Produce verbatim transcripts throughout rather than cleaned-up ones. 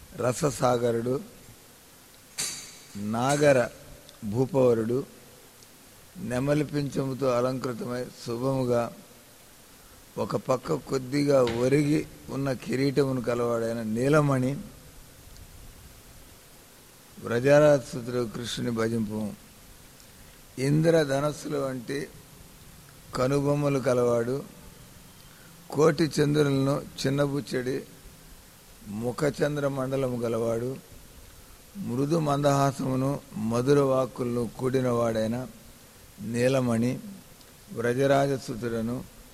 రససాగరుడు, నాగర భూపవరుడు, నెమలి పింఛముతో అలంకృతమై శుభముగా ఒక పక్క కొద్దిగా ఒరిగి ఉన్న కిరీటమును కలవాడైన నీలమణి వ్రజరాజసుతుడు కృష్ణుని భజింపు. ఇంద్రధనస్సుల వంటి కనుబొమ్మలు కలవాడు, కోటి చంద్రులను చిన్నబుచ్చడి ముఖచంద్ర మండలము గలవాడు, మృదు మందహాసమును మధుర వాక్కులను కూడినవాడైన నీలమణి వ్రజరాజసుతుడను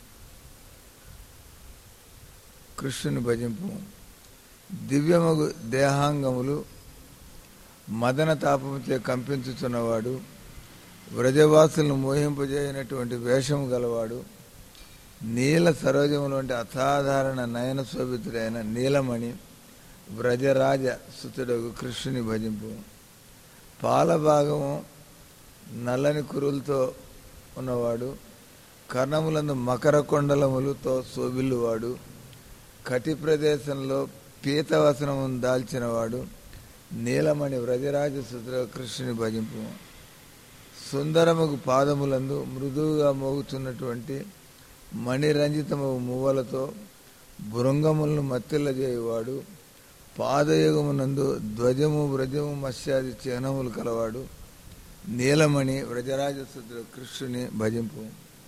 కృష్ణుని భజింపు. దివ్యమగు దేహాంగములు మదన తాపముచే కంపించుచున్నవాడు, వ్రజవాసులను మోహింపజేయనటువంటి వేషము గలవాడు, నీల సరోజముల వంటి అసాధారణ నయన శోభితుడైన నీలమణి వ్రజరాజ సుతుడగు కృష్ణుని భజింపు. పాలభాగము నల్లని కురులతో ఉన్నవాడు, కర్ణములందు మకర కొండలములతో శోభిల్లువాడు, కటి ప్రదేశంలో పీతవసనమును దాల్చినవాడు నీలమణి వ్రజరాజ సుతుడగు కృష్ణుని భజింపు. సుందరముగు పాదములందు మృదువుగా మోగుచున్నటువంటి మణిరంజితము మువ్వలతో భృంగములను మత్తిల్లజేయువాడు, పాదయుగమునందు ధ్వజము వ్రజము మత్స్యాది చిహ్నములు కలవాడు నీలమణి వ్రజరాజసుతుడు కృష్ణుని భజింపు.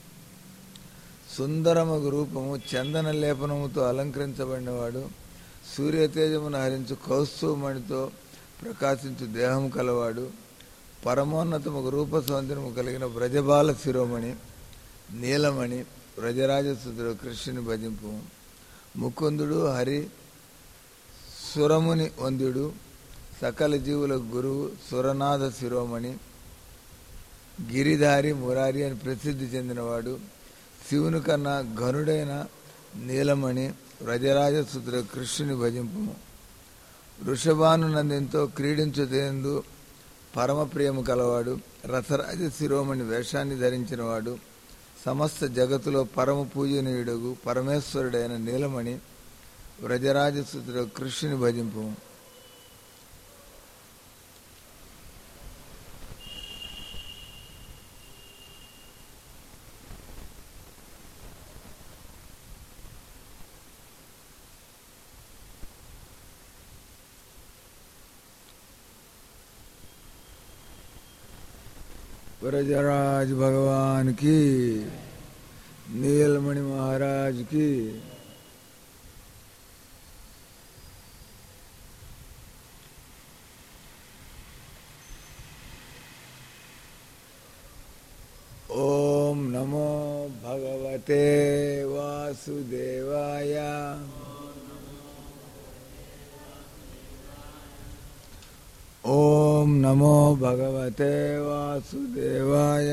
సుందరమగు రూపము చందన లేపనముతో అలంకరించబడినవాడు, సూర్యతేజమును హరించు కౌస్తుమణితో ప్రకాశించు దేహము కలవాడు, పరమోన్నతముకు రూప సౌందర్యము కలిగిన వ్రజబాల శిరోమణి నీలమణి వ్రజరాజసుతుడు కృష్ణుని భజింపు. ముకుందుడు హరి సురముని వంద్యుడు, సకల జీవుల గురువు, సురనాథ శిరోమణి, గిరిధారి మురారి అని ప్రసిద్ధి చెందినవాడు, శివుని కన్నా ఘనుడైన నీలమణి వ్రజరాజసుతుడు కృష్ణుని భజింపు. వృషభానునందెంతో క్రీడించుదేందు పరమ ప్రియము కలవాడు, రసరాజ శిరోమణి వేషాన్ని ధరించినవాడు, సమస్త జగత్తులో పరమ పూజనీయుడగు పరమేశ్వరుడైన నీలమణి వ్రజరాజసుతుడు కృష్ణుని భజింపు. व्रजराज भगवान की, नीलमणि महाराज की। ओम नमो भगवते वासुदेवाय। ओम नमो भगवते वासुदेवाय।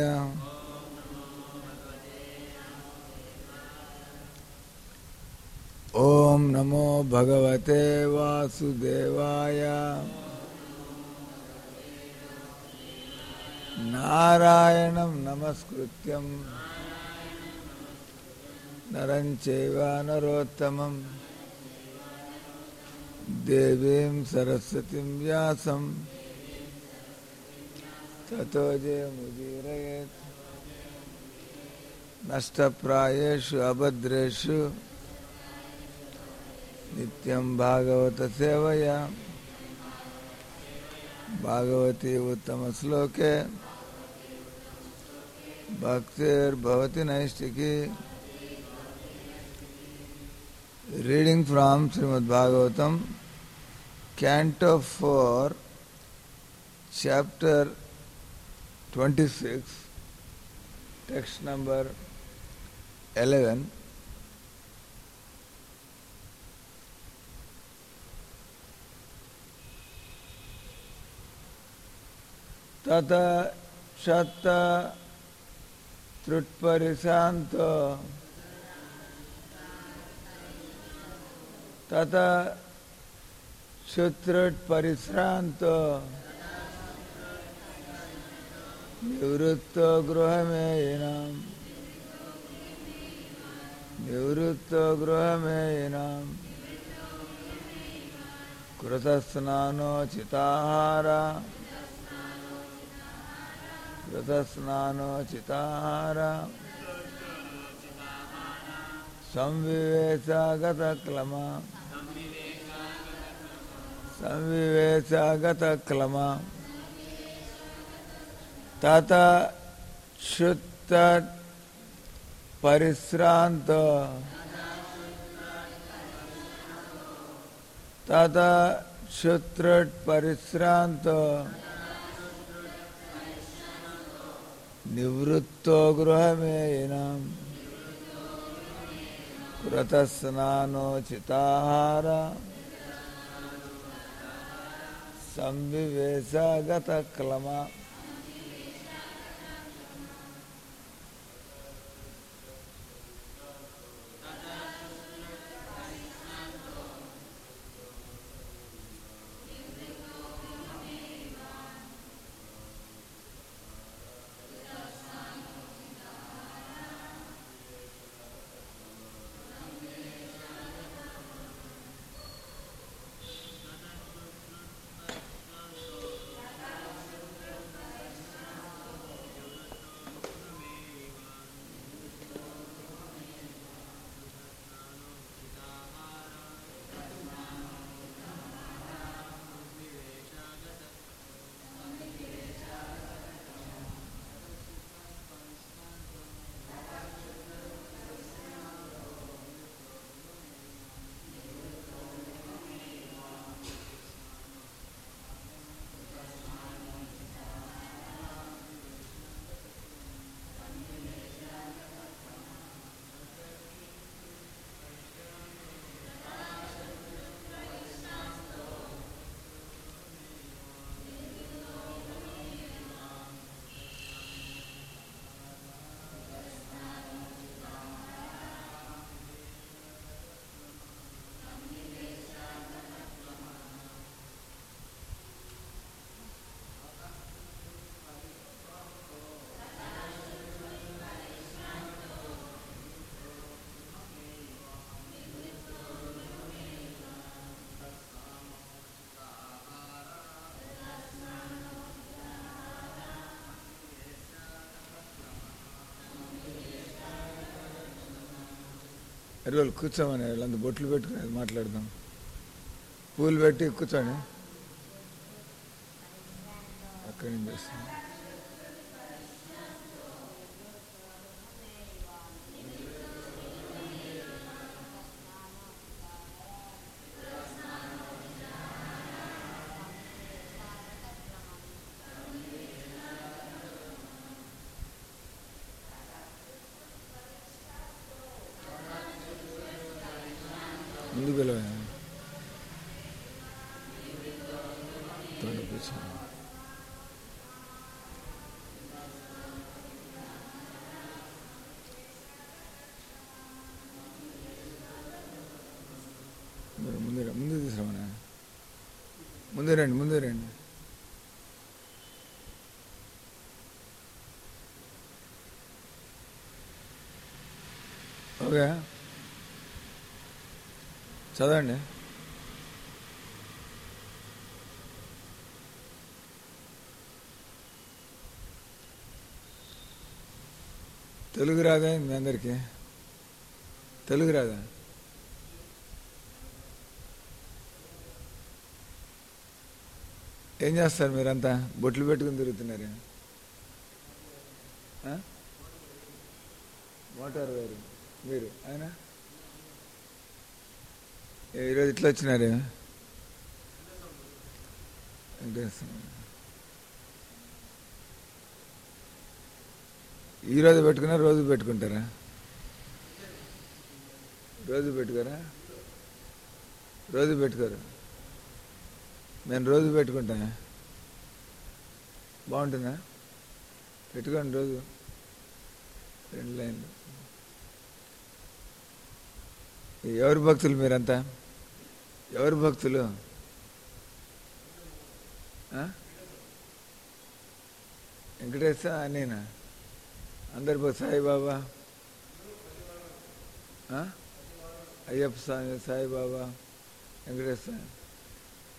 ओम नमो भगवते वासुदेवाय। नारायणं नमस्कृत्यं नरं चैव नरोत्तमं देवीं सरस्वतीं व्यासं ततो जयमुदीरयेत्। नष्टप्रायेषु अभद्रेषु नित्यं भागवत सेवया। भागवती उत्तम श्लोके भक्तिर्भवति नैष्टिकी। Reading from Srimad Bhagavatam, Canto four, Chapter twenty-six, text number eleven. Tata shatta trutparisanto tata shutrut parisranto nivrutto gruhameyanam nivrutto gruhameyanam కృతస్నానోచితాహార కృతస్నానోచితాహార సంవివేశగతక్లమ సంవివేశగతక్లమ తత శుద్ధ పరిశ్రాంత తత శుత్రుట్ పరిశ్రాంత నివృత్తో గృహమేయనం కృతస్నానోచితాహార సంవివేశగతక్లమ. ఎరువులు కూర్చోమని వాళ్ళంతా బొట్లు పెట్టుకుని మాట్లాడదాం. పూలు పెట్టి కూర్చోండి. అక్కడి నుంచి వస్తాం. ముందుకు వెళ్ళ ముందు ముందు తీసుకురామన్నా. ముందే రండి, ముందే రండి. ఓకే, చదవండి. తెలుగు రాదా మీ అందరికీ? తెలుగు రాదా? ఏం చేస్తారు మీరంతా? బొట్లు పెట్టుకుని తిరుగుతున్నారు. మోటార్ వేరు మీరు ఆయన ఈరోజు ఇట్లా వచ్చినారు. ఈరోజు పెట్టుకున్నా రోజు పెట్టుకుంటారా? రోజు పెట్టుకోరా? రోజు పెట్టుకోరు. నేను రోజు పెట్టుకుంటా. బాగుంటుందా? పెట్టుకోండి రోజు రెండు లైన్లు. ఎవరు భక్తులు మీరంతా? ఎవరు భక్తులు? వెంకటేశ్వర నేనా? అందరు భక్తు. సాయిబాబా, అయ్యప్ప స్వామి, సాయిబాబా, వెంకటేశ్వర.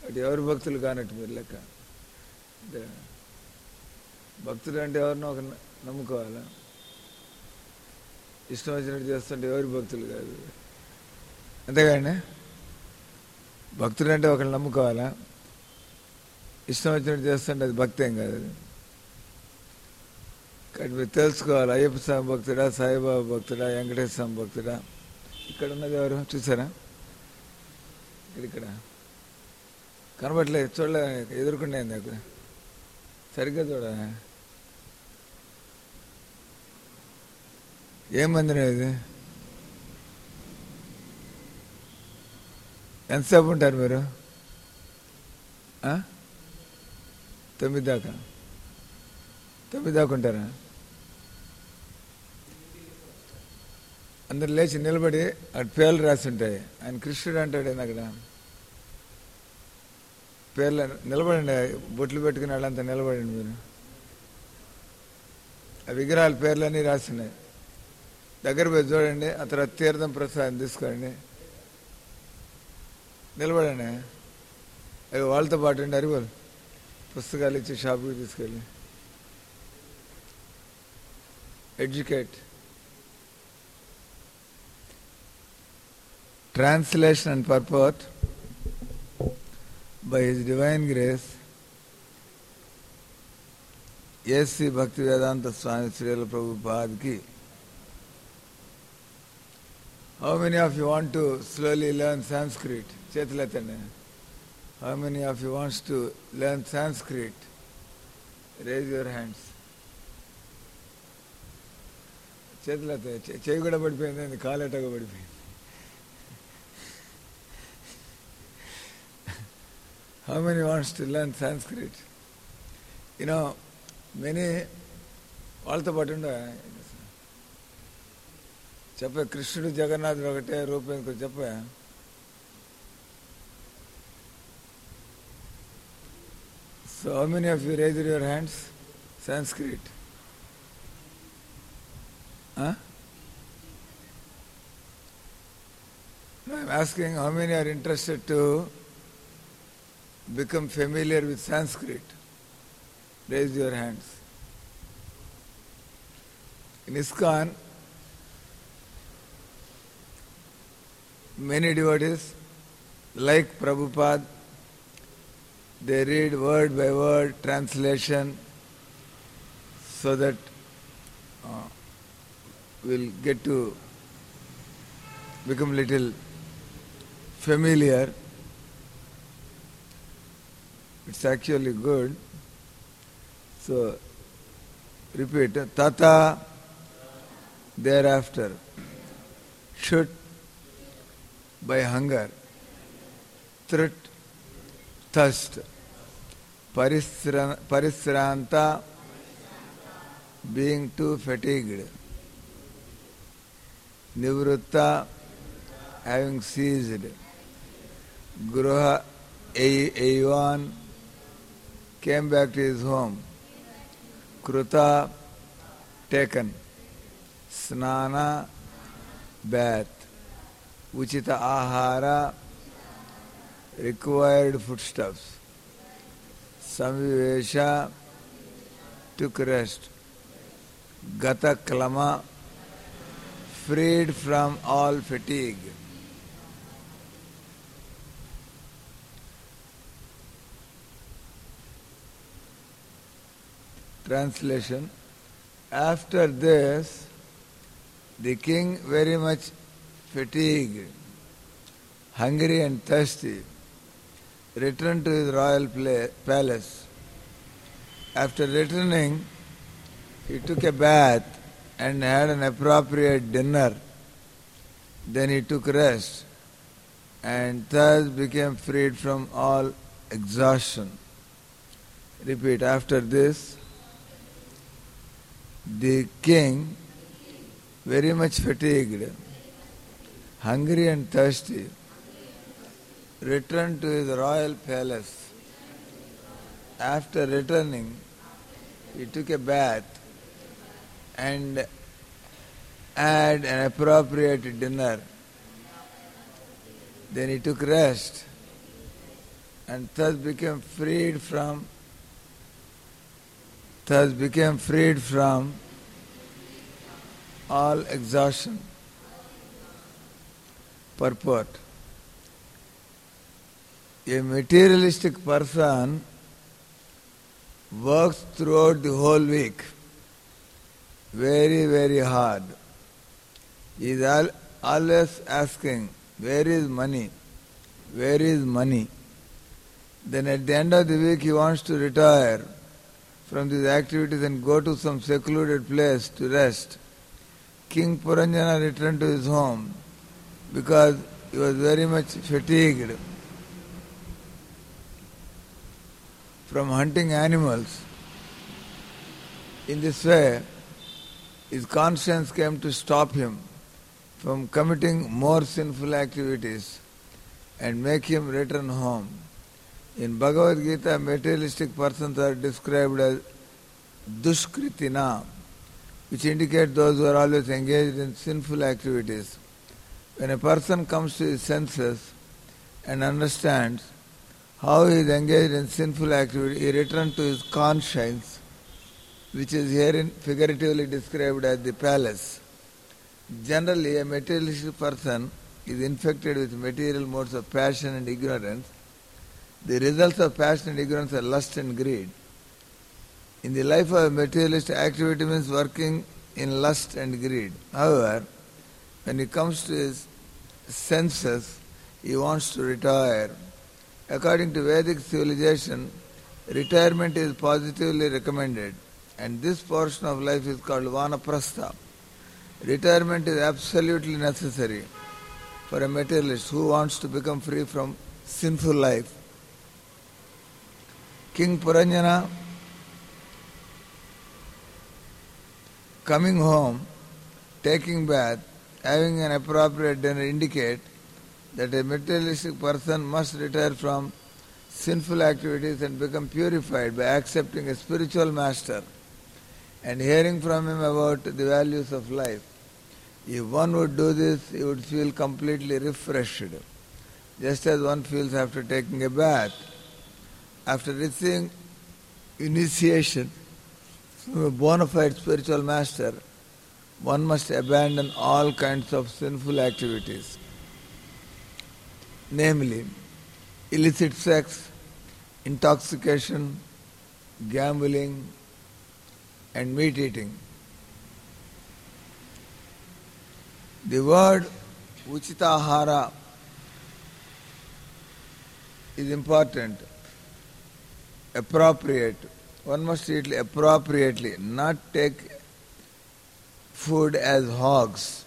అటు ఎవరు భక్తులు కానట్టు మీరు లెక్క. అంటే భక్తులు అంటే ఎవరినో ఒక నమ్ముకోవాలా, ఇష్టం వచ్చినట్టు చేస్తుంటే ఎవరి భక్తులు కాదు. అంతేగాని భక్తులు అంటే ఒకళ్ళు నమ్ముకోవాలా, ఇష్టం వచ్చినట్టు చేస్తుంటే అది భక్తి ఏం కాదు. అది కాబట్టి మీరు తెలుసుకోవాలి, అయ్యప్ప స్వామి భక్తుడా, సాయిబాబా భక్తుడా, వెంకటేశ్వర స్వామి భక్తుడా. ఇక్కడ ఉన్నది ఎవరు చూసారా? ఇక్కడ ఇక్కడ కనబడలేదు, చూడలే, ఎదుర్కొండే నాకు సరిగ్గా చూడ. ఏం మందిరం ఇది? ఎంతసేపు ఉంటారు మీరు? తొమ్మిది దాకా తొమ్మిది దాకా ఉంటారా? అందరు లేచి నిలబడి అటు పేర్లు రాసి ఉంటాయి. ఆయన కృష్ణుడు అంటాడు అక్కడ. పేర్లు నిలబడండి, బొట్లు పెట్టుకుని వాళ్ళంతా నిలబడండి. మీరు ఆ విగ్రహాల పేర్లన్నీ రాస్తున్నాయి. దగ్గర పోయి చూడండి. ఆ తర్వాత తీర్థం ప్రసాదం తీసుకోండి, నిలబడండి. అవి వాళ్ళతో పాటు అండి అరివాళ్ళు పుస్తకాలు ఇచ్చి షాపుకి తీసుకెళ్ళి educate. Translation and purport by His Divine Grace S C Bhaktivedanta Swami Srila Prabhupada ki. How many of you want to slowly learn Sanskrit? Chetilatane. How many of you wants to learn Sanskrit? Raise your hands. Chetilate. Cheyi kuda padipoyindi, kaalettaga padipoyindi. How many wants to learn Sanskrit? You know, many వాళ్ళతో పాటు ఉండ చెప్ప కృష్ణుడు జగన్నాథుడు ఒకటే రూపం చెప్ప. So how many of you raised your hands? Sanskrit. Huh? No, I'm asking how many are interested to become familiar with Sanskrit. Raise your hands. In ISKCON, many devotees, like Prabhupada, they read word by word translation so that uh, we'll get to become little familiar. It's actually good. So, repeat. Tata, thereafter, should, by hunger, thirst, thirst, parisranta, being too fatigued, nivrutta, having ceased, gruha, aivan, came back to his home. Kruta, taken. Snana, bath. Uchita ahara, required foodstuffs. Samvivesha, took rest. Gata klama, freed from all fatigue. Translation. After this, the king, very much fatigued, hungry and thirsty, returned to his royal palace. After returning, he took a bath and had an appropriate dinner. Then he took rest and thus became freed from all exhaustion. Repeat after this. The king, very much fatigued, hungry and thirsty, returned to his royal palace. After returning, he took a bath and had an appropriate dinner. Then he took rest and thus became freed from thus became freed from all exhaustion. Purport. A materialistic person works throughout the whole week very, very hard. He is al- always asking, where is money? Where is money? Then at the end of the week he wants to retire from these activities and go to some secluded place to rest. King Puranjana returned to his home because he was very much fatigued from hunting animals. In this way, his conscience came to stop him from committing more sinful activities and make him return home. In Bhagavad Gita, materialistic persons are described as dushkritina, which indicate those who are always engaged in sinful activities. When a person comes to his senses and understands how he is engaged in sinful activity, he returns to his conscience, which is herein figuratively described as the palace. Generally, a materialistic person is infected with material modes of passion and ignorance. The results of passion and ignorance are lust and greed. In the life of a materialist, activity means working in lust and greed. However, when he comes to his senses, he wants to retire. According to Vedic civilization, retirement is positively recommended, and this portion of life is called vanaprastha. Retirement is absolutely necessary for a materialist who wants to become free from sinful life. King Puranjana, coming home, taking bath, having an appropriate dinner indicate that a materialistic person must retire from sinful activities and become purified by accepting a spiritual master and hearing from him about the values of life. If one would do this, he would feel completely refreshed, just as one feels after taking a bath. After receiving initiation from a bona fide spiritual master, one must abandon all kinds of sinful activities, namely illicit sex, intoxication, gambling, and meat eating. The word uchitahara is important. Appropriate. One must eat appropriately, not take food as hogs.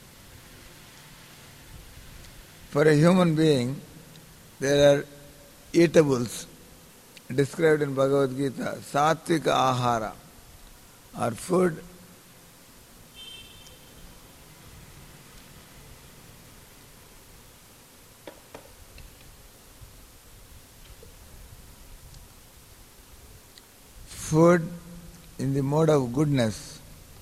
For a human being, there are eatables described in Bhagavad Gita. Sattvika ahara, or food food in the mode of goodness.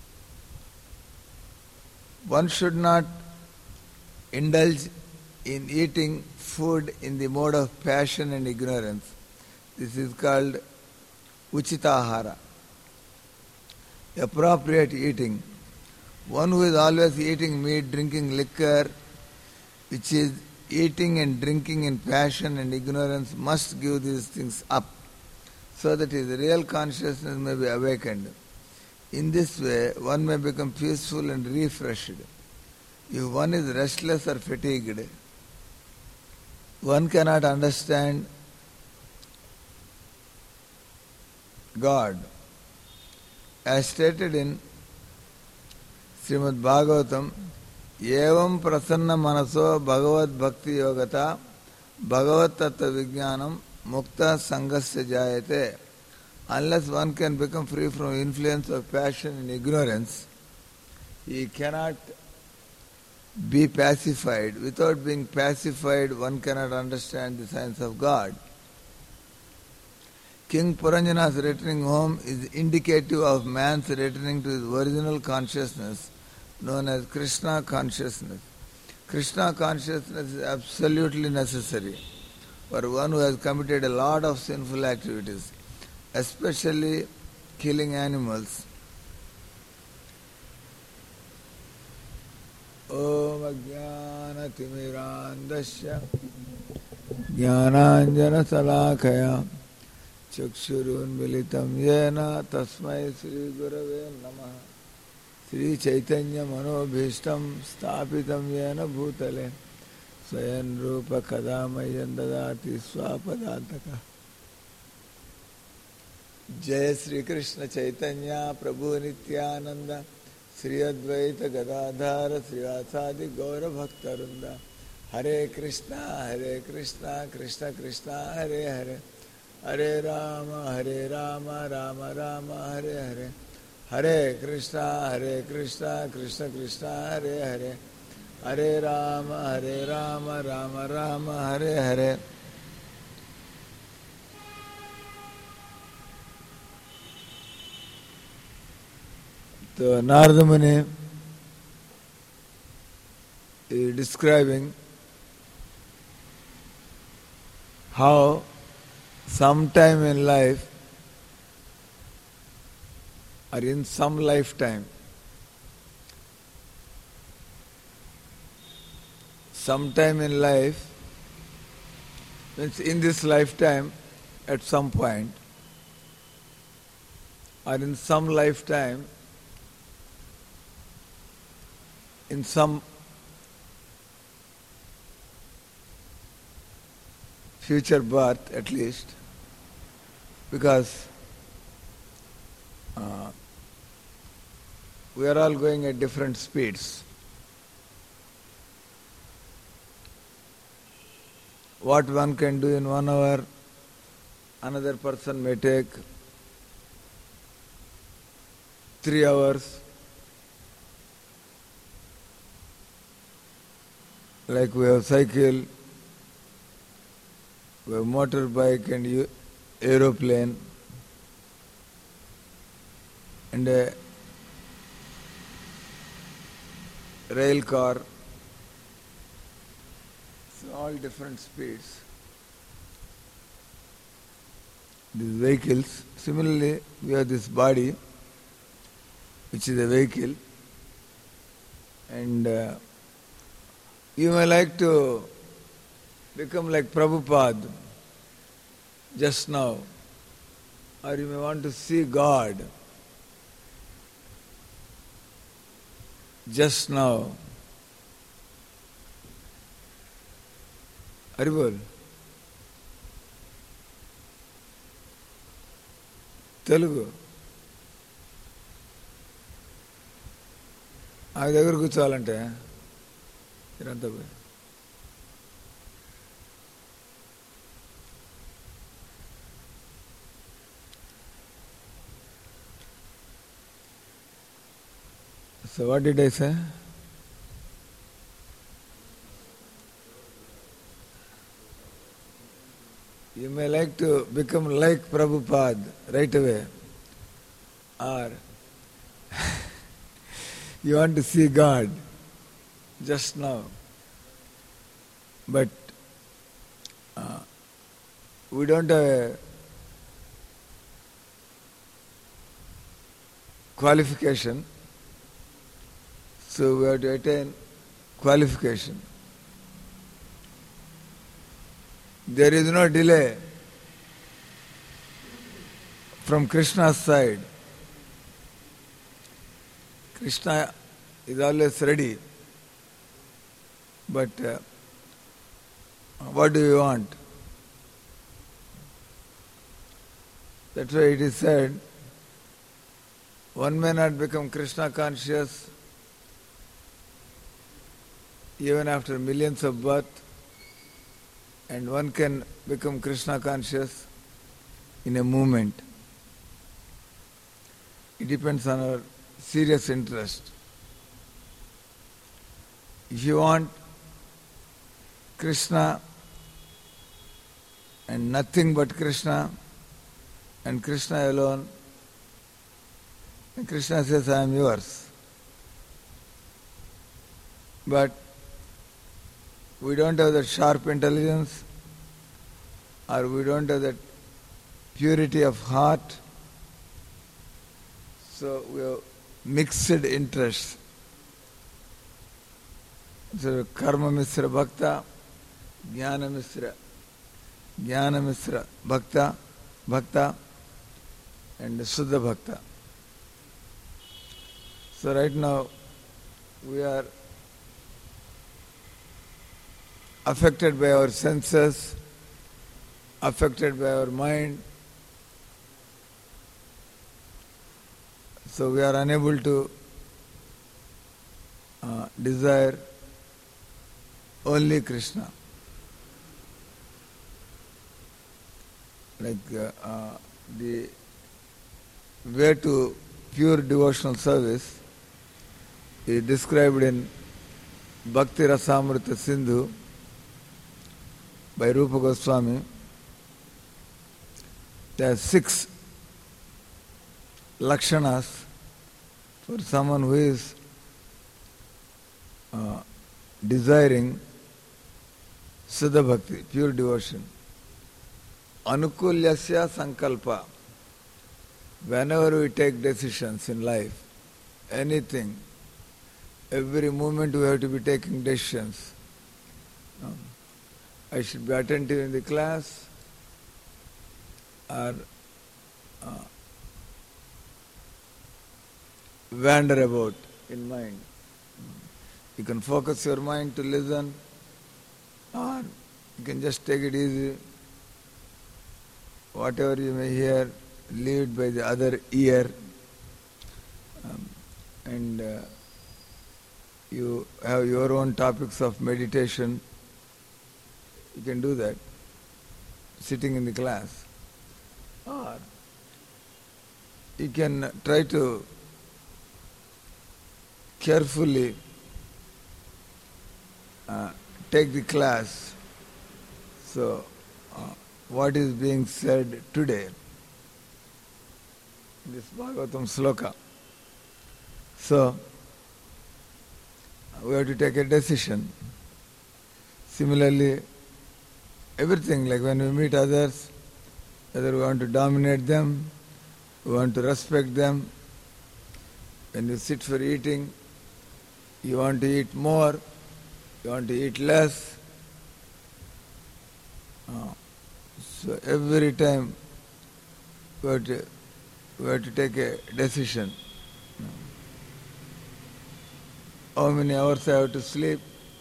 One should not indulge in eating food in the mode of passion and ignorance. This is called uchitahara. Appropriate eating. One who is always eating meat, drinking liquor, which is eating and drinking in passion and ignorance, must give these things up, so that his real consciousness may be awakened. In this way, one may become peaceful and refreshed. If one is restless or fatigued, one cannot understand God. As stated in Srimad Bhagavatam, Evam prasanna manaso bhagavad bhakti yogata bhagavad tattva vijnanam mukta sangasya jayate. Unless one can become free from influence of passion and ignorance, he cannot be pacified. Without being pacified, one cannot understand the science of God. King Puranjana's returning home is indicative of man's returning to his original consciousness, known as Krishna consciousness. Krishna consciousness is absolutely necessary for one who has committed a lot of sinful activities, especially killing animals. Om Ajnana Timirandasya Jnananjana Salakaya Chakshurun Militam Yena Tasmai Sri Gurave Namaha Sri Chaitanya Manobhishtam Stapitam Yena Bhutale Swayan Rupa Kadamayan Dadati Swapadantaka. Jai Sri Krishna Chaitanya Prabhu Nityananda Sri Advaita Gadadhara Srivasadi Gaura Bhaktarunda. Hare Krishna, Hare Krishna, Krishna Krishna, Hare Hare, Hare Rama, Hare Rama, Rama Rama, Hare Hare, Hare Krishna, Hare Krishna, Krishna Krishna, Hare Hare, Hare Rama, Hare Rama, Rama Rama, Hare Hare. So Narada Muni is describing how sometime in life or in some lifetime, sometime in life means in this lifetime at some point or in some lifetime in some future birth at least, because uh, we are all going at different speeds. What one can do in one hour, another person may take three hours. Like we have cycle, we have motorbike and aeroplane, and a rail car. So all different speeds. These vehicles. Similarly, we have this body, which is a vehicle, and uh, you may like to become like Prabhupada just now, or you may want to see God just now. Haribol. Telugu. ఆ దగ్గర కూర్చోవాలంటే ఇదంతా పోయి So what did I say? You may like to become like Prabhupada right away, or you want to see God just now. But uh, we don't have a qualification, so we have to attain qualification. There is no delay from Krishna's side. Krishna is always ready. But uh, what do you want? That's why it is said, one may not become Krishna conscious even after millions of births, and one can become Krishna conscious in a moment. It depends on our serious interest. If you want Krishna and nothing but Krishna and Krishna alone, and Krishna says, I am yours. But we don't have that sharp intelligence, or we don't have that purity of heart, so we have mixed interests. So karma misra bhakta, jnana misra, jnana misra bhakta, bhakta, and Suddha Bhakta. So right now we are affected by our senses, affected by our mind. So we are unable to uh, desire only Krishna. Like uh, uh, the way to pure devotional service is described in Bhakti Rasamrita Sindhu by Rupa Goswami. There are six lakshanas for someone who is uh, desiring Siddha Bhakti, pure devotion. Anukulyasya sankalpa. Whenever we take decisions in life, anything, every moment we have to be taking decisions. Um, I should be attentive in the class, or uh, wander about in mind. You can focus your mind to listen, or you can just take it easy. Whatever you may hear, leave it by the other ear, um, and uh, you have your own topics of meditation. You can do that sitting in the class, or you can try to carefully uh, take the class. So uh, what is being said today, this Bhagavatam sloka. So we have to take a decision. Similarly, everything, like when we meet others, whether we want to dominate them, we want to respect them. When you sit for eating, you want to eat more, you want to eat less. Uh, so every time we have to, we have to take a decision. How many hours I have to sleep?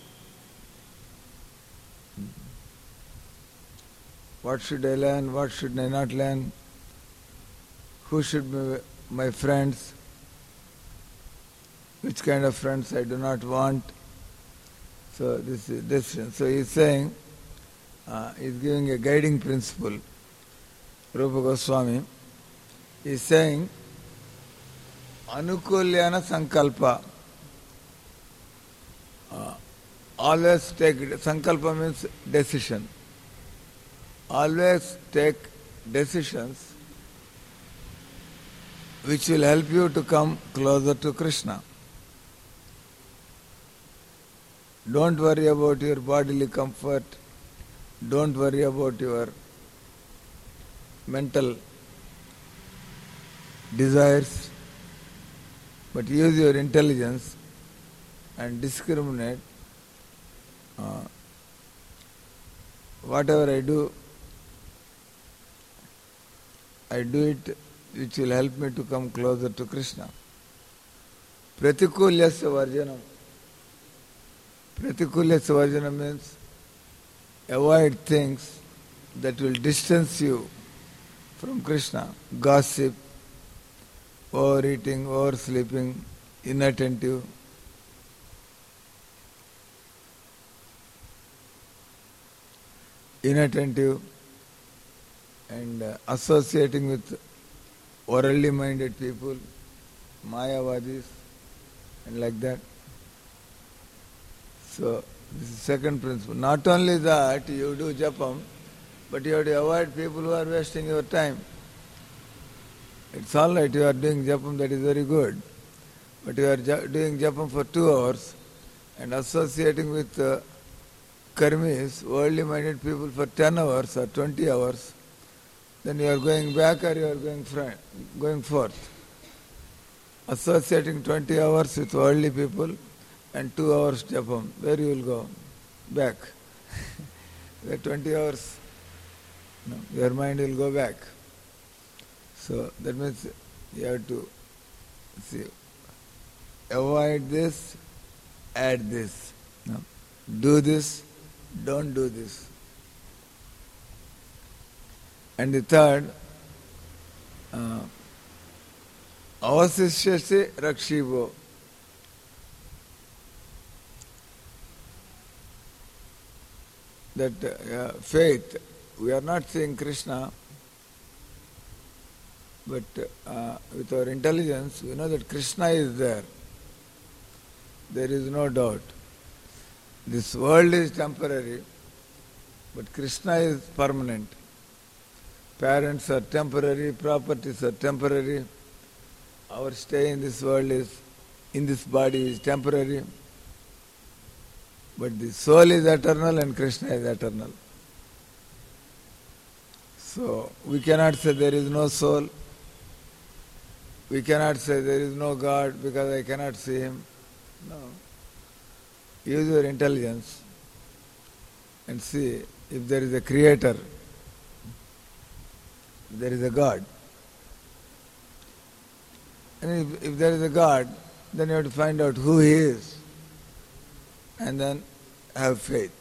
What should I learn? What should I not learn? Who should be my friends? Which kind of friends I do not want? So this is decision. So he is saying, uh, he is giving a guiding principle. Rupa Goswami is saying, Anukulyana Sankalpa. Uh, always take, Sankalpa means decision. Always take decisions which will help you to come closer to Krishna. Don't worry about your bodily comfort. Don't worry about your mental desires, but use your intelligence and discriminate. Uh, whatever I do, I do it which will help me to come closer to Krishna. Pratikulyasya varjanam. Pratikulyasya varjanam means avoid things that will distance you from Krishna. Gossip, overeating, oversleeping, inattentive. Inattentive and uh, associating with worldly minded people, Mayavadis, and like that. So this is second principle. Not only that, you do japam, but you have to avoid people who are wasting your time. It's all right, you are doing japam, that is very good. But you are ja- doing japam for two hours and associating with uh, karmis, worldly minded people for ten hours or twenty hours, then you are going back or you are going front, going forth. Associating twenty hours with worldly people and two hours japam, where you will go? Back. Where twenty hours, no, your mind will go back. So that means you have to see, avoid this, add this. No. Do this, don't do this. And the third, uh, avasishyase rakshivo. That uh, faith, we are not seeing Krishna, but uh, with our intelligence, we know that Krishna is there. There is no doubt. This world is temporary, but Krishna is permanent. Parents are temporary, properties are temporary. Our stay in this world is, in this body is temporary. But the soul is eternal and Krishna is eternal. So we cannot say there is no soul. We cannot say there is no God because I cannot see Him. No. Use your intelligence and see if there is a creator, if there is a God. And if, if there is a God, then you have to find out who He is and then have faith.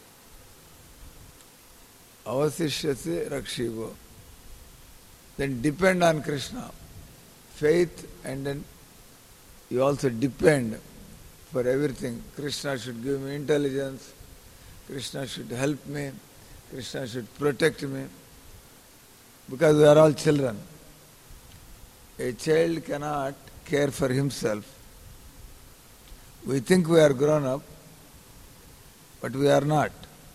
Avasishyase rakshivo. Then depend on Krishna. Faith, and then you also depend for everything. Krishna should give me intelligence. Krishna should help me. Krishna should protect me. Because we are all children. A child cannot care for himself. We think we are grown up, but we are not.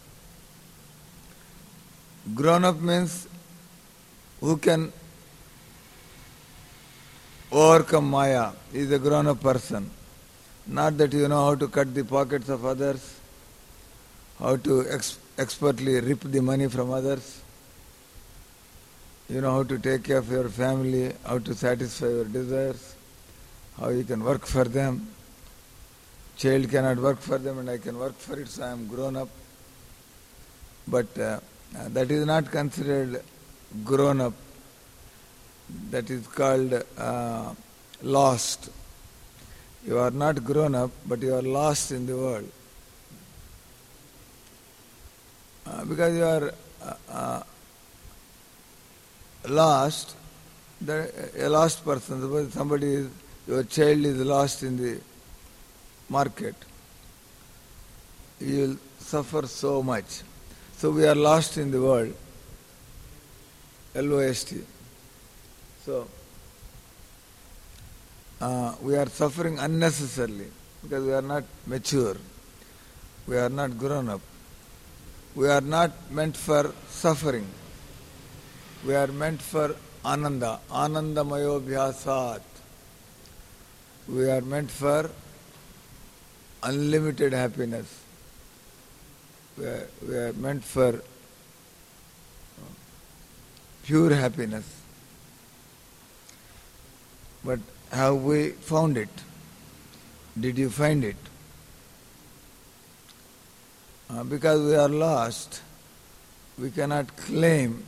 Grown up means who can overcome Maya is a grown up person. Not that you know how to cut the pockets of others, how to ex- expertly rip the money from others. You know how to take care of your family, how to satisfy your desires, how you can work for them. Child cannot work for them and I can work for it, so I am grown up. But uh, that is not considered grown up. That is called uh, lost. You are not grown up, but you are lost in the world. Uh, because you are uh, uh, lost, the, a lost person. Suppose somebody is, your child is lost in the market. You will suffer so much. So we are lost in the world. L O S T. So, uh, we are suffering unnecessarily because we are not mature. We are not grown up. We are not meant for suffering. We are meant for ananda, anandamayo bhyasat. We are meant for unlimited happiness. We are, we are meant for pure happiness. But have we found it? Did you find it? Uh, because we are lost, we cannot claim.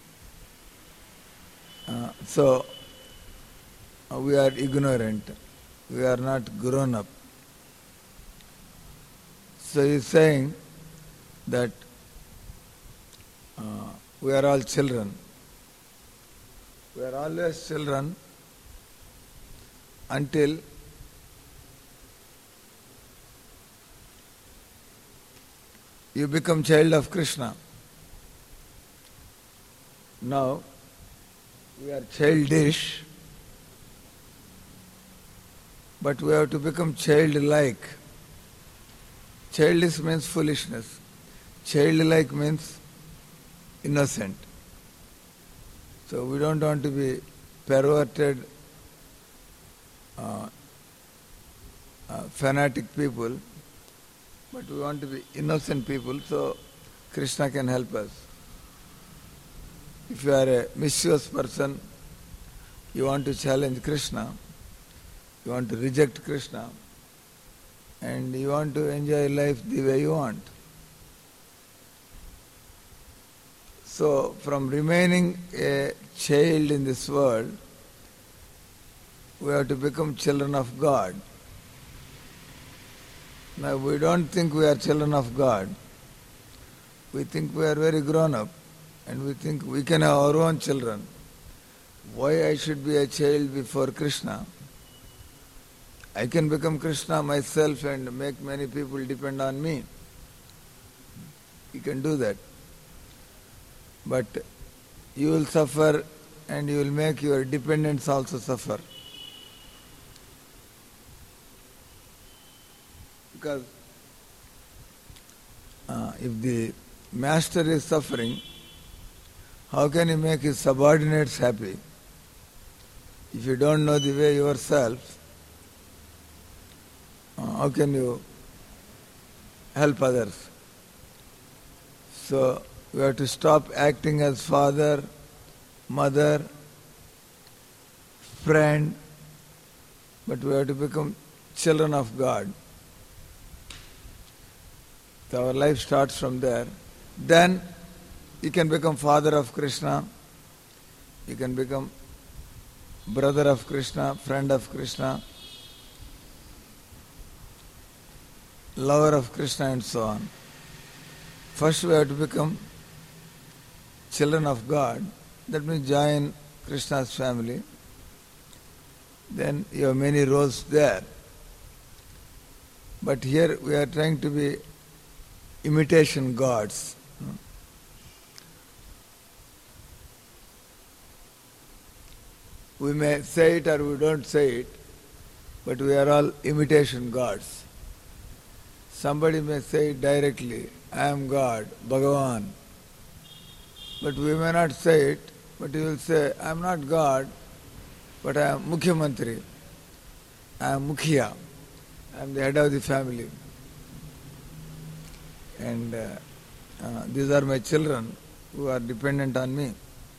Uh, so, uh, we are ignorant. We are not grown up. So he is saying that uh, we are all children. We are always children until you become child of Krishna. Now, we are childish, but we have to become childlike. Childish means foolishness. Childlike means innocent. So we don't want to be perverted, uh, uh, fanatic people. but we want to be innocent people, so Krishna can help us. If you are a mischievous person, you want to challenge Krishna, you want to reject Krishna, and you want to enjoy life the way you want. So, from remaining a child in this world, we have to become children of God. Now, we don't think we are children of God. We think we are very grown up, and we think we can have our own children. Why I should be a child before Krishna? I can become Krishna myself and make many people depend on me. You can do that. But you will suffer, and you will make your dependents also suffer. Because uh, if the master is suffering, how can he make his subordinates happy? If you don't know the way yourself, uh, how can you help others? So we have to stop acting as father, mother, friend, but we have to become children of God. So our life starts from there. Then you can become father of Krishna, you can become brother of Krishna, friend of Krishna, lover of Krishna, and so on. First we have to become children of God. That means join Krishna's family. Then you have many roles there. But here we are trying to be imitation gods. We may say it or we don't say it, but we are all imitation gods. Somebody may say it directly, I am God, Bhagavan. But we may not say it, but he will say, I am not God, but I am Mukhyamantri, I am Mukhya, I am the head of the family. And uh, uh, these are my children who are dependent on me.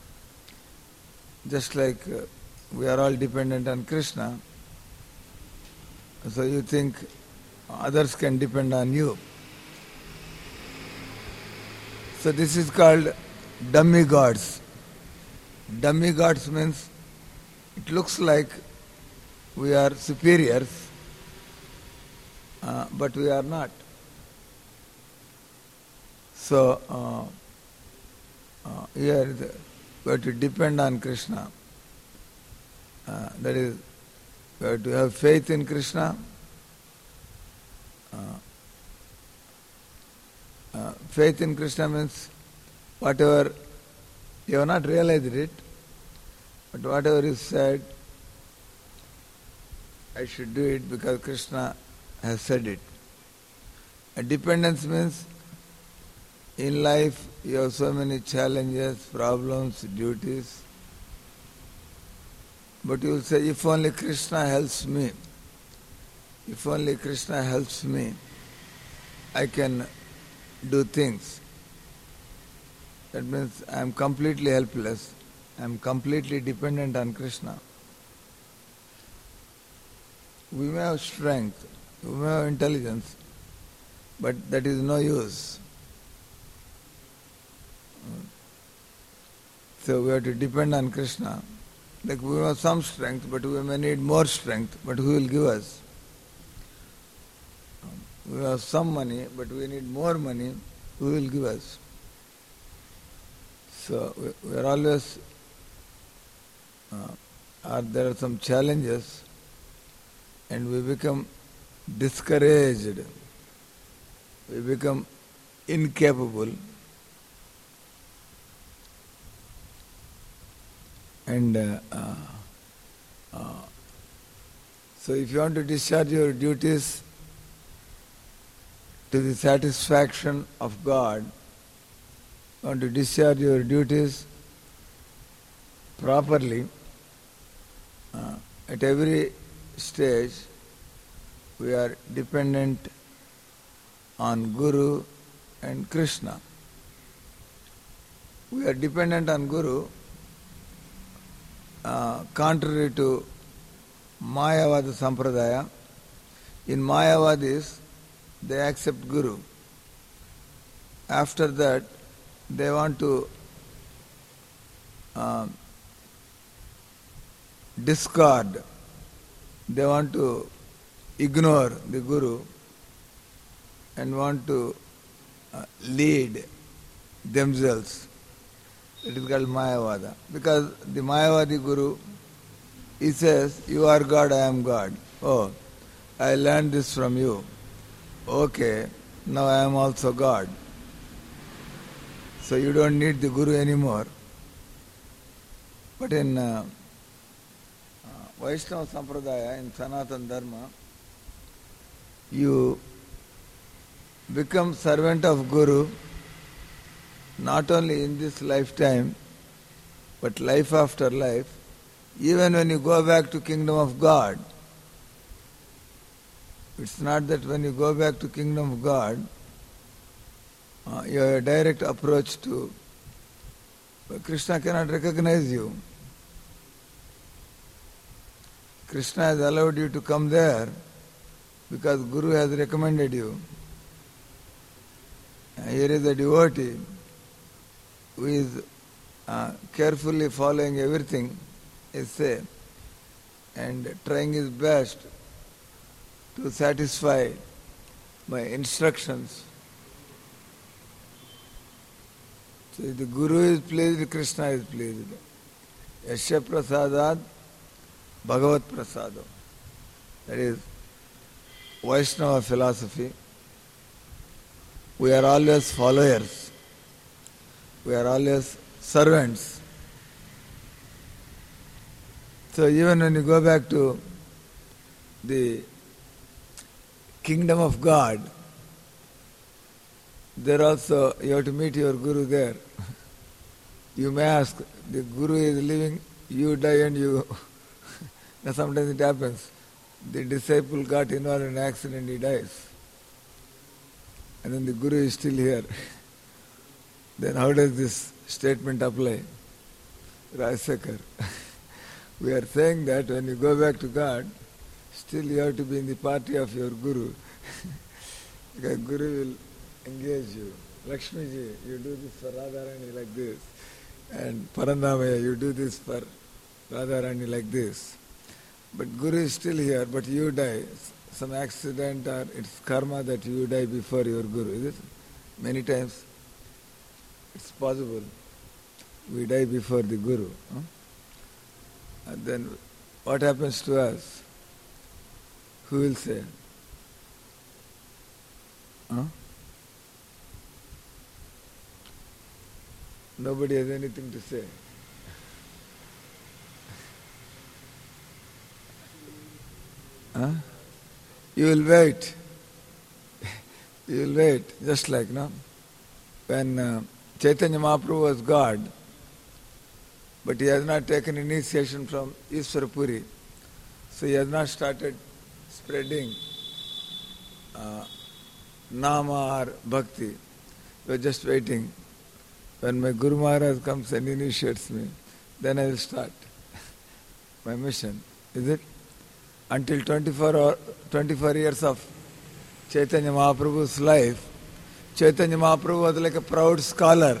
Just like uh, we are all dependent on Krishna, so you think others can depend on you. So this is called dummy gods. Dummy gods means it looks like we are superiors, uh, but we are not. So uh, uh, here the, we have to depend on Krishna. Uh, that is, we have to have faith in Krishna. Uh, uh, faith in Krishna means whatever, you have not realized it, but whatever is said, I should do it because Krishna has said it. A dependence means in life you have so many challenges, problems, duties, but you will say, if only Krishna helps me, if only Krishna helps me, I can do things. That means I am completely helpless, I am completely dependent on Krishna. We may have strength, we may have intelligence, but that is no use. So we have to depend on Krishna. Like we have some strength, but we may need more strength, but who will give us? We have some money, but we need more money, who will give us? So we, we are always, uh, are there are some challenges, and we become discouraged, we become incapable. And uh, uh, uh, so if you want to discharge your duties to the satisfaction of God, you want to discharge your duties properly, uh, at every stage we are dependent on Guru and Krishna. We are dependent on Guru, uh, contrary to Mayavada Sampradaya. In Mayavadis, they accept Guru. After that, they want to uh, discard, they want to ignore the Guru and want to uh, lead themselves. It is called Mayavada. Because the Mayavadi Guru, he says, you are God, I am God. Oh, I learned this from you. Okay, now I am also God. So you don't need the Guru anymore. But in uh, uh, Vaishnava Sampradaya, in Sanatana Dharma, you become servant of Guru not only in this lifetime, but life after life, even when you go back to kingdom of God. It's not that when you go back to kingdom of God, uh, you have a direct approach to, but Krishna cannot recognize you. Krishna has allowed you to come there because Guru has recommended you. Uh, here is a devotee who is uh, carefully following everything I say and trying his best to satisfy my instructions. So if the Guru is pleased, Krishna is pleased. Yasya prasadad bhagavat prasadam. That is Vaishnava philosophy. We are always followers. We are always servants. So even when you go back to the kingdom of God, there also you have to meet your Guru there. You may ask, the Guru is living, you die and you... Now sometimes it happens. The disciple got involved in an accident, he dies. And then the Guru is still here. Then how does this statement apply? Rajasekar. We are saying that when you go back to God, still you have to be in the party of your Guru. Because Guru will engage you. Lakshmi ji, you do this for Radharani like this. And Parandamaya, you do this for Radharani like this. But Guru is still here, but you die. Some accident or it's karma that you die before your Guru. Is it? Many times it's possible. We die before the Guru. Huh? And then what happens to us? Who will say? Huh? Nobody has anything to say. Huh? You will wait. You will wait, just like, no? When uh, Chaitanya Mahaprabhu was God, but he has not taken initiation from Ishvara Puri, so he has not started spreading uh, Nama or Bhakti. We are just waiting. When my Guru Maharaj comes and initiates me, then I will start my mission. Is it? Until twenty-four, or twenty-four years of Chaitanya Mahaprabhu's life, Chaitanya Mahaprabhu was like a proud scholar.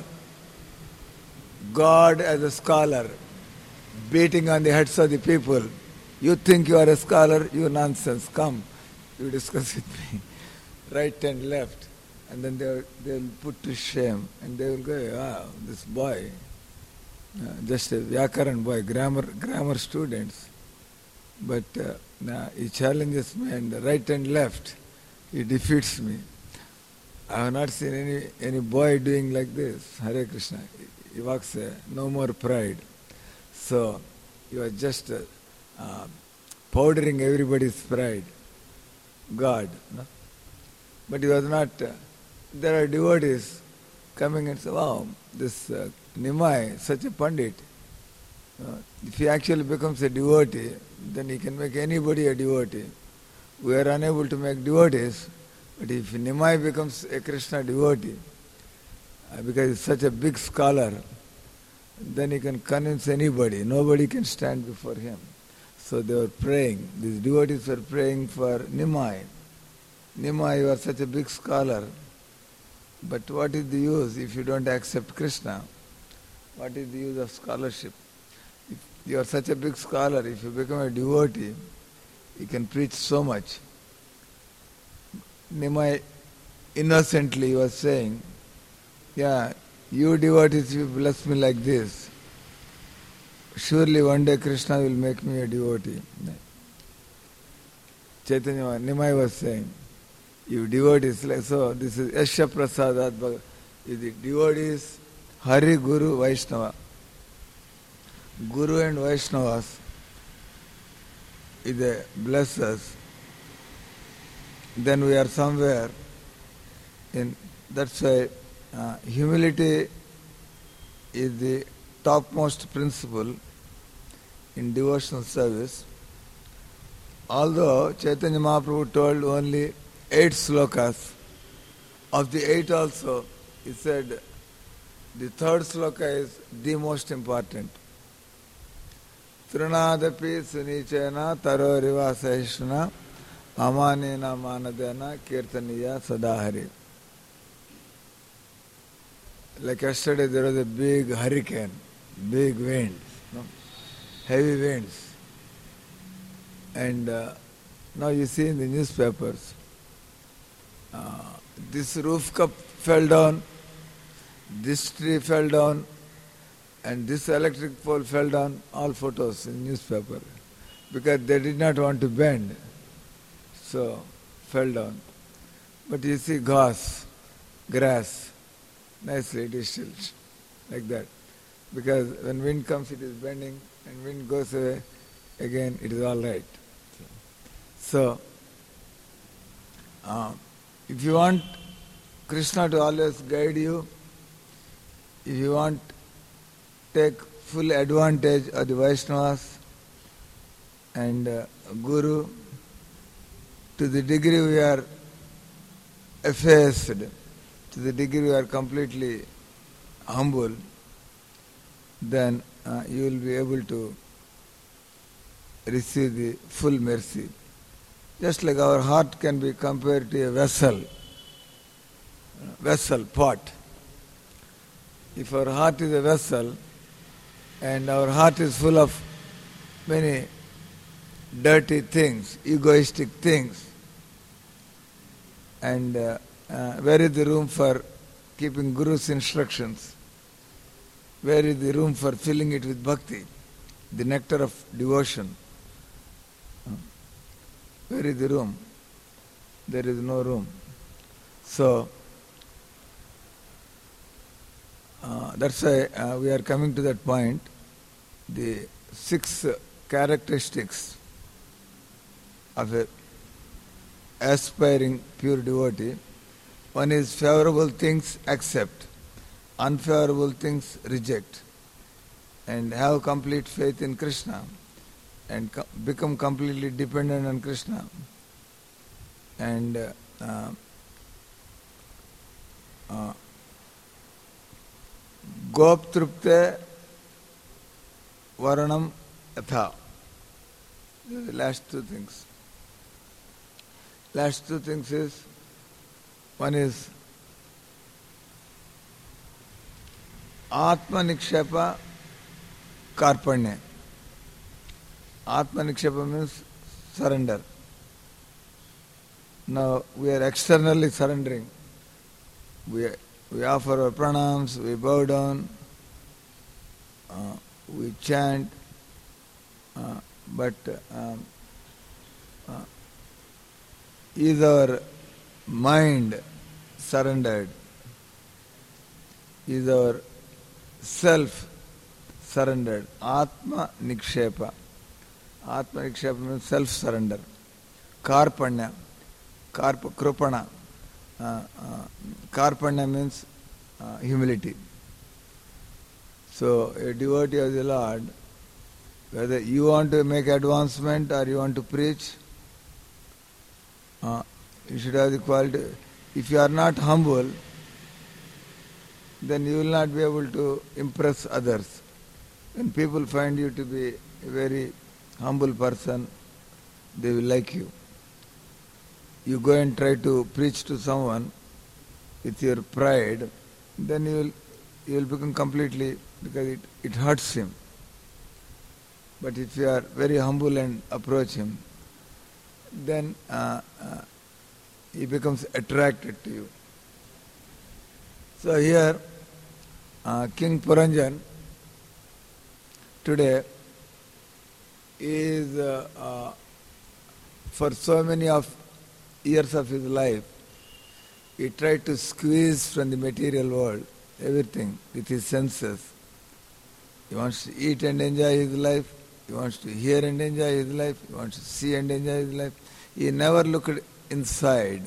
God as a scholar, beating on the heads of the people. You think you are a scholar, you nonsense, come, you discuss with me. Right and left. And then they they will put to shame. And they will go, wow, this boy, uh, just a Vyakaran boy, grammar grammar students. But uh, nah, he challenges me and right and left, he defeats me. I have not seen any, any boy doing like this. Hare Krishna. He walks, uh, no more pride. So, you are just uh, uh, powdering everybody's pride. God. No? But he was not... Uh, there are devotees coming and say, wow, this uh, Nimai, such a Pandit. Uh, if he actually becomes a devotee, then he can make anybody a devotee. We are unable to make devotees, But if Nimai becomes a Krishna devotee, uh, because he's such a big scholar, then he can convince anybody. Nobody can stand before him. So they were praying. These devotees were praying for Nimai. Nimai, you are such a big scholar, but what is the use if you don't accept Krishna? What is the use of scholarship? If you are such a big scholar, if you become a devotee, you can preach so much. Nimai innocently was saying, yeah, you devotees, you bless me like this. Surely one day Krishna will make me a devotee. Chaitanya, Nimai was saying, you devotees, like so, this is Yasha Prasadat Bhagavan. If the devotees, Hari, Guru, Vaishnava. Guru and Vaishnavas, if they bless us, then we are somewhere in, that's why uh, humility is the topmost principle in devotional service. Although Chaitanya Mahaprabhu told only eight slokas, of the eight also, he said the third sloka is the most important. Trunadapi sunichena taro riva sahishna amanena manadena kirtaniya sadahari. Like yesterday there was a big hurricane, big winds, no? Heavy winds. And uh, now you see in the newspapers, uh, this roof cup fell down, this tree fell down, and this electric pole fell down, all photos in newspaper. Because they did not want to bend, so fell down. But you see grass, grass, nicely it is still like that. Because when wind comes it is bending, and wind goes away, again it is all right. So, uh, if you want Krishna to always guide you, if you want take full advantage of the Vaishnavas and uh, Guru, to the degree we are effaced, to the degree we are completely humble, then uh, you will be able to receive the full mercy. Just like our heart can be compared to a vessel, vessel, pot. If our heart is a vessel, and our heart is full of many dirty things, egoistic things, and uh, uh, where is the room for keeping Guru's instructions? Where is the room for filling it with bhakti, the nectar of devotion? Where is the room? There is no room. So, uh, that's why uh, we are coming to that point. The six characteristics of a aspiring pure devotee. One is favorable things accept, unfavorable things reject, and have complete faith in Krishna, and co- become completely dependent on Krishna. And uh, uh, uh, Goptrupte Varanam Yatha. The last two things. Last two things is, one is Atma Nikshepa Karpanya. Atma Nikshepa means surrender. Now we are externally surrendering. We we offer our pranams, we bow down, uh, we chant, uh, but um, uh, is our mind surrendered? Is our self surrendered? Atma Nikshepa. Atma Nikshepa means self-surrender. Karpanya. Karpa, Krupana. Uh, uh, Karpanya means uh, humility. So, a devotee of the Lord, whether you want to make advancement or you want to preach, uh, You should have the quality. If you are not humble, then you will not be able to impress others. When people find you to be a very humble person, they will like you. You go and try to preach to someone with your pride, then you will, you will become completely, because it, it hurts him. But if you are very humble and approach him, then uh, uh, he becomes attracted to you. So here, uh, King Puranjan today is, uh, uh, for so many of years of his life, he tried to squeeze from the material world everything with his senses. He wants to eat and enjoy his life. He wants to hear and enjoy his life. He wants to see and enjoy his life. He never looked inside.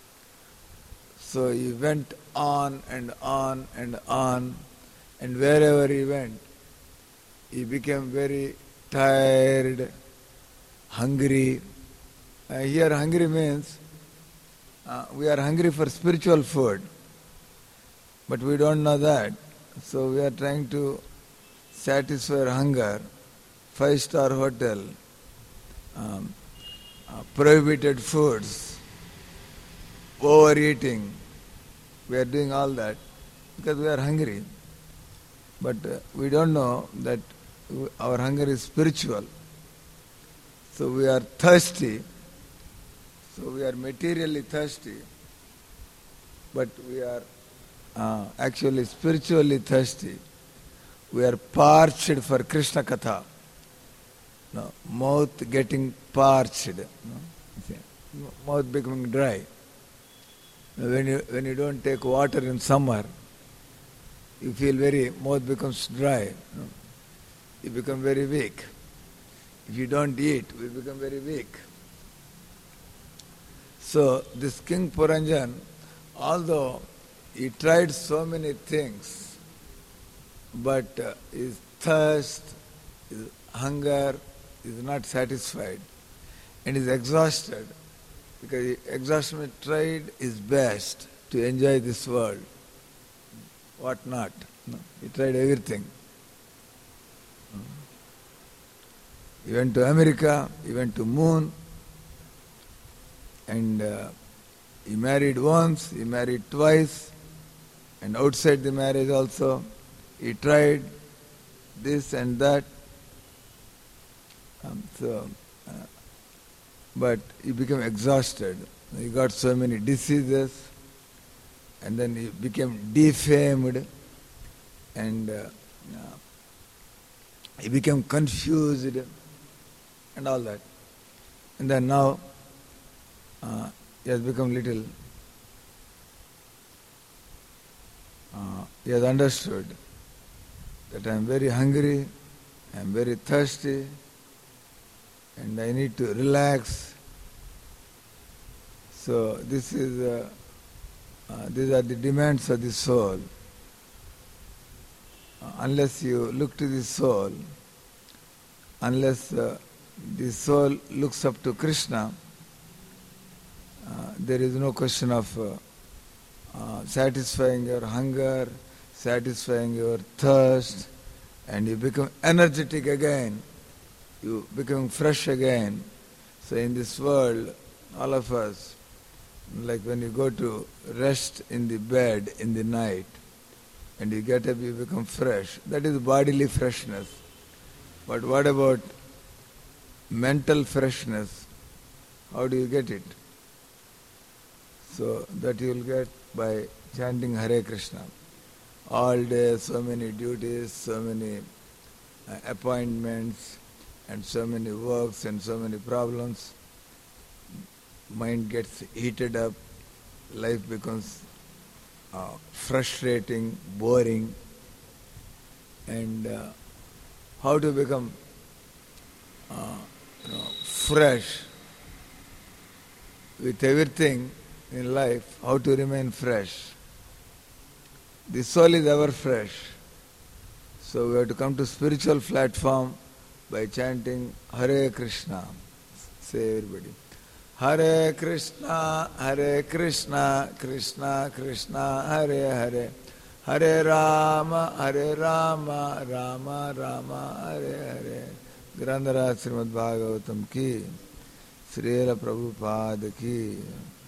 So he went on and on and on, and wherever he went, he became very tired, hungry. Uh, here hungry means uh, we are hungry for spiritual food, but we don't know that. So we are trying to satisfy our hunger. Five-star hotel, um, uh, prohibited foods, overeating. We are doing all that because we are hungry. But uh, we don't know that our hunger is spiritual. So we are thirsty. So we are materially thirsty. But we are uh, actually spiritually thirsty. We are parched for Krishna Katha. No, mouth getting parched, no? Mouth becoming dry. When you when you don't take water in summer, you feel very, mouth becomes dry. No? You become very weak. If you don't eat, we become very weak. So this King Puranjan, although he tried so many things, but uh, his thirst, his hunger, is not satisfied and is exhausted, because he exhausted tried his best to enjoy this world. What not? No, he tried everything. He went to America, he went to moon, and uh, he married once, he married twice, and outside the marriage also he tried this and that. Um, so, uh, but he became exhausted. He got so many diseases, and then he became defamed, and uh, uh, he became confused, and all that. And then now uh, he has become little. Uh, he has understood that I am very hungry, I am very thirsty, and I need to relax. So this is uh, uh, these are the demands of the soul. Uh, unless you look to the soul, unless uh, the soul looks up to Krishna, uh, there is no question of uh, uh, satisfying your hunger, satisfying your thirst, and you become energetic again. You become fresh again. So in this world, all of us, like when you go to rest in the bed in the night, and you get up, you become fresh. That is bodily freshness. But what about mental freshness? How do you get it? So that you will get by chanting Hare Krishna. All day, so many duties, so many uh, appointments, and so many works and so many problems. Mind gets heated up, life becomes uh, frustrating, boring, and uh, how to become uh, you know, fresh with everything in life, how to remain fresh. The soul is ever fresh. So we have to come to spiritual platform by chanting Hare Krishna. Say everybody. Hare Krishna, Hare Krishna, Krishna Krishna, Hare Hare, Hare Rama, Hare Rama, Rama Rama, Hare Hare. Grandhara Srimad Bhagavatam ki, Srila Prabhupada ki.